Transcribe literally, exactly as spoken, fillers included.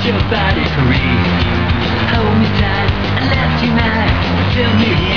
your body free. Hold me tight and let's unite. Tell me